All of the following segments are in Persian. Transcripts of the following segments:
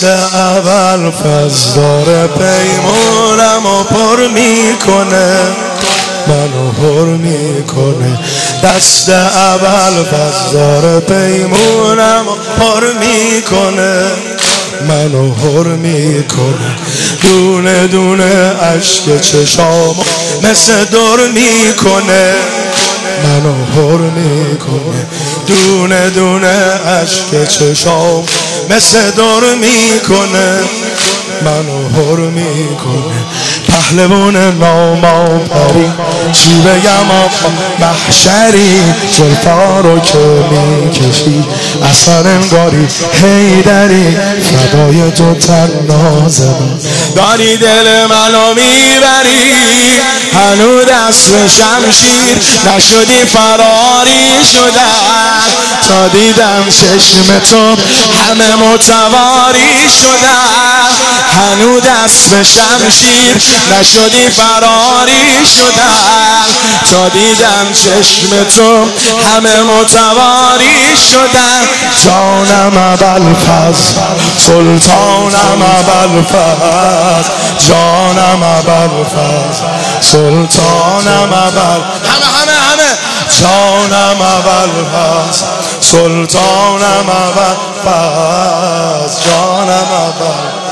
دست اول فز داره پیمونم و پر میکنه، منو پر میکنه. دست اول فز داره پیمونم و پر میکنه، منو پر میکنه. دونه دونه اشک چشام مثل دور میکنه، منو پر میکنه. دونه دونه اشک چشام مثل دور میکنه، منو پر میکنه. پهلوان نامآوری چی بگم آقا محشری، زلفا رو که میکشی اصلا انگاری حیدری، فدای تو تنها زدم داری دل منو میبری. هنو دست شمشیر نشدی فراری شدن، تا دیدم چشم تو همه متواری شدن. هنو دست شمشیر نشدی فراری شدن، تا دیدم چشم تو همه متواری شدن. جانم ابوالفضل سلطانم ابوالفضل، جانم ابوالفضل سلطانم همه جانم ابوالفضل سلطانم ابوالفضل، جانم ابوالفضل.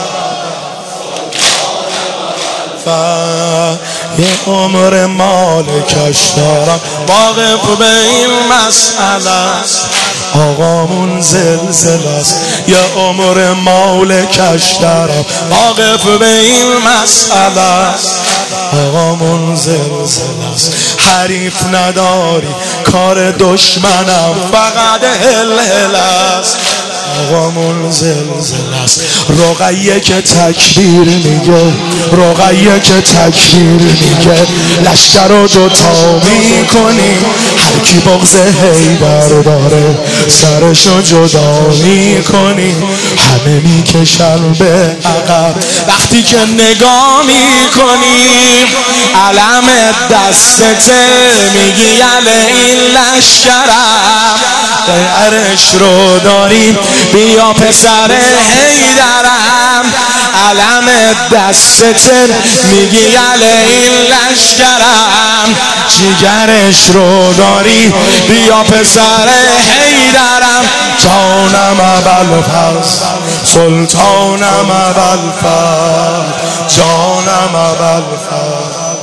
یه عمر مالکش دارم واقف به این مسئله است، آقامون زلزله است. یه عمر مالکش دارم واقف به این مسئله است، آقامون زلزله است. حریف نداری کار دشمنم فقط هل است، آقامون زلزله است. رقیه که تکبیر میگه، رقیه که تکبیر میگه، لشکر رو دوتا میکنی. هر کی بغض حیدر داره سرشو جدا میکنی. همه میکشن به عقب وقتی که نگاه میکنی. علم دستته میگی یله این لشکرم، عرش رو داری بیا پسر حیدرم. علم دستت میگی یله این لشکرم، جیگرش رو داری بیا پسر حیدرم. جانم ابوالفضل سلطانم ابوالفضل، جانم ابوالفضل،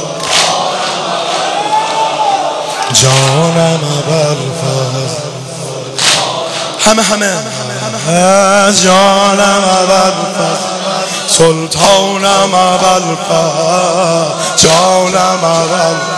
جانم ابوالفضل. همه جانم ابوالفضل سلطانم ابوالفضل، جانم ابوالفضل.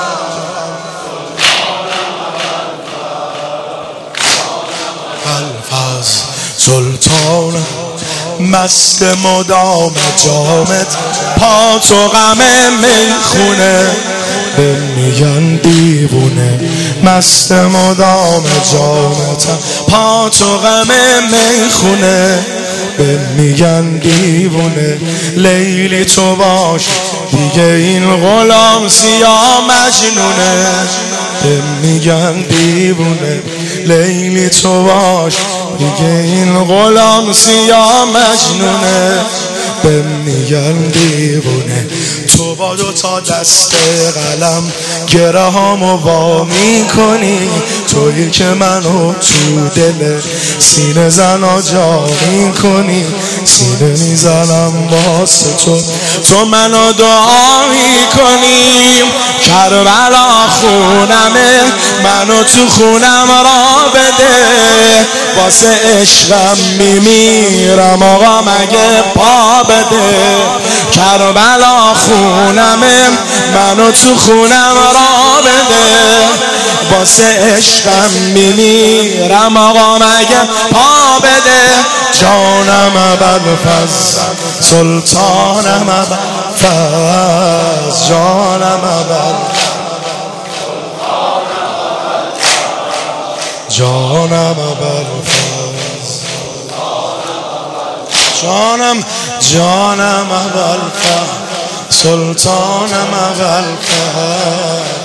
سلطانم مست مدام جامت پا تو غم میخونه، به میگن دیوونه. مست مدام جامتم پا تو غم میخونه، به میگن دیوونه. لیلی تو باش دیگه این غلام سیاه مجنونه، به میگن دیوونه. لیلی تو باش دیگه این غلام سیاه مجنونه، به میگن دیوونه. تو با دو تا دست قلم گره هامو وا میکنی، تویی که منو تو دل سینه زنا جا میکنی. سینه میزنم واسه تو منو دعا میکنی. کربلا خونمه منو تو خونم را بده، واسه عشقم میمیرم آقا مگه پا بده. کربلا خونمه منو تو خونم را بده، واسه عشقم میمیرم آقا مگه پا بده. جانم ابوالفضل سلطانم ابوالفضل، جانم ابوالفضل، جانم ابوالفضل، جانم ابوالفضل سلطانم ابوالفضل.